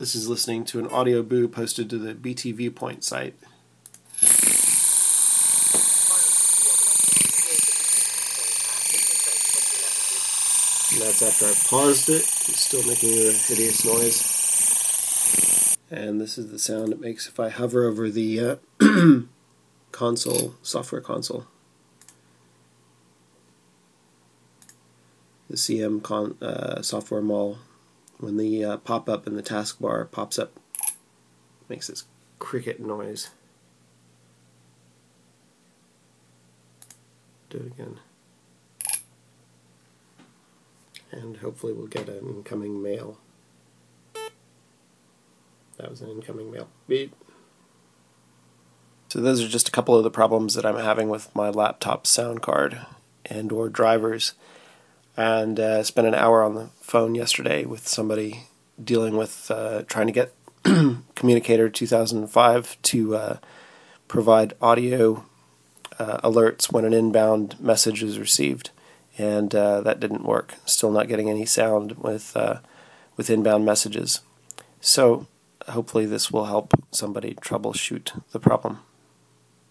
This is listening to an audio boo posted to the BT Viewpoint site. And that's after I've paused it. It's still making a hideous noise. And this is the sound it makes if I hover over the software console. The CM software mall. When the pop-up in the taskbar pops up, it makes this cricket noise. Do it again. And hopefully we'll get an incoming mail. That was an incoming mail. Beep. So those are just a couple of the problems that I'm having with my laptop sound card and or drivers. And spent an hour on the phone yesterday with somebody dealing with trying to get Communicator 2005 to provide audio alerts when an inbound message is received, and that didn't work. Still not getting any sound with inbound messages. So hopefully this will help somebody troubleshoot the problem.